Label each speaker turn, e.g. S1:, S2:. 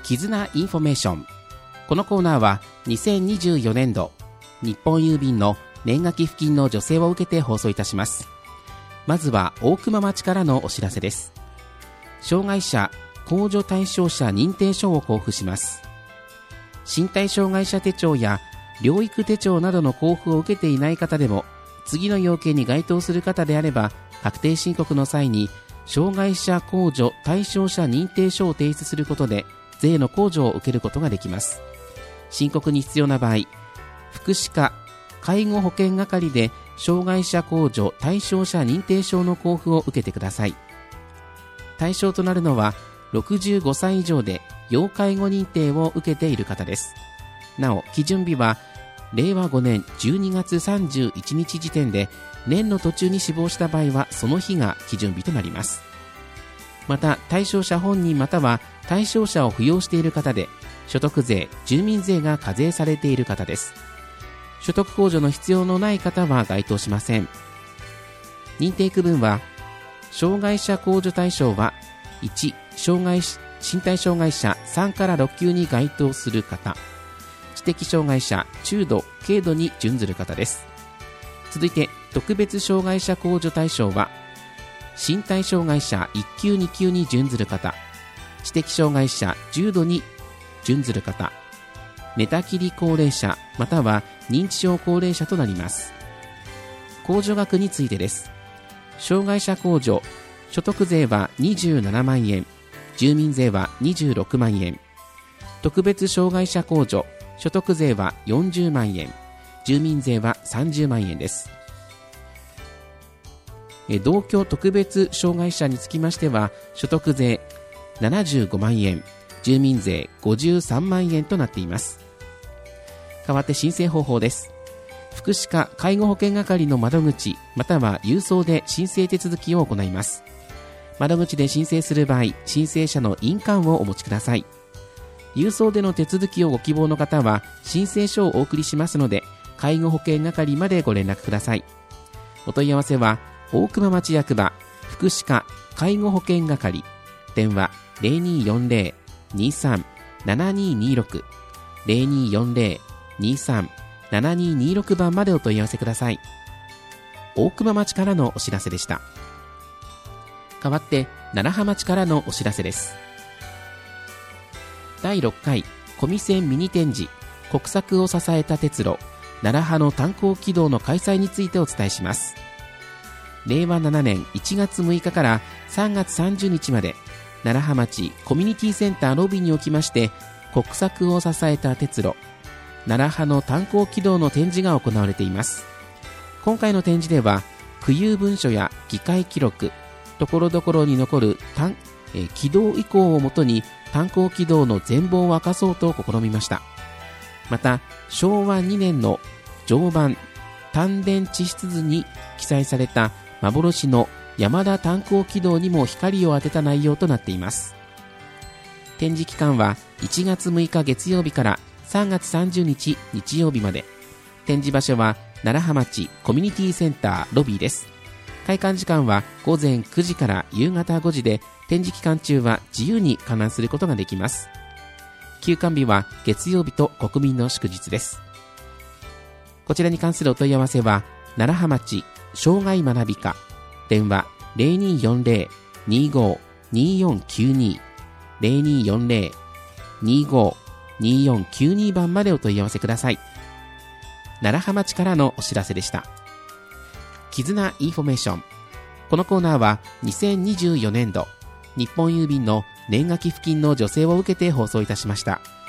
S1: 絆インフォメーション。このコーナーは2024年度日本郵便の年賀寄付金の助成を受けて放送いたします。まずは大熊町からのお知らせです。障害者控除対象者認定書を交付します。身体障害者手帳や療育手帳などの交付を受けていない方でも、次の要件に該当する方であれば確定申告の際に障害者控除対象者認定書を提出することで税の控除を受けることができます。申告に必要な場合、福祉課介護保険係で障害者控除対象者認定証の交付を受けてください。対象となるのは65歳以上で要介護認定を受けている方です。なお、基準日は令和5年12月31日時点で、年の途中に死亡した場合はその日が基準日となります。また、対象者本人または対象者を扶養している方で、所得税、住民税が課税されている方です。所得控除の必要のない方は該当しません。認定区分は、障害者控除対象は1、身体障害者3から6級に該当する方、知的障害者中度・軽度に準ずる方です。続いて特別障害者控除対象は、身体障害者1級2級に準ずる方、知的障害者重度に準ずる方、寝たきり高齢者または認知症高齢者となります。控除額についてです。障害者控除、所得税は27万円、住民税は26万円。特別障害者控除、所得税は40万円、住民税は30万円です。同居特別障害者につきましては、所得税75万円、住民税53万円となっています。代わって申請方法です。福祉課介護保険係の窓口または郵送で申請手続きを行います。窓口で申請する場合、申請者の印鑑をお持ちください。郵送での手続きをご希望の方は申請書をお送りしますので、介護保険係までご連絡ください。お問い合わせは大熊町役場福祉課介護保険係、電話 0240-23-7226 0240-23-7226 番までお問い合わせください。大熊町からのお知らせでした。代わって楢葉町からのお知らせです。第6回小見線ミニ展示、国策を支えた鉄路楢葉の炭鉱軌道の開催についてお伝えします。令和7年1月6日から3月30日まで、楢葉町コミュニティセンターロビーにおきまして、国策を支えた鉄路楢葉の炭鉱軌道の展示が行われています。今回の展示では、区有文書や議会記録、ところどころに残る軌道遺構をもとに炭鉱軌道の全貌を明かそうと試みました。また、昭和2年の常磐炭田地質図に記載された幻の山田炭鉱軌道にも光を当てた内容となっています。展示期間は1月6日月曜日から3月30日日曜日まで。展示場所は楢葉町コミュニティセンターロビーです。開館時間は午前9時から夕方5時で、展示期間中は自由に観覧することができます。休館日は月曜日と国民の祝日です。こちらに関するお問い合わせは、楢葉町障害学び課、電話 0240-25-2492 0240-25-2492 番までお問い合わせください。楢葉町からのお知らせでした。絆インフォメーション。このコーナーは2024年度日本郵便の年賀寄付金の助成を受けて放送いたしました。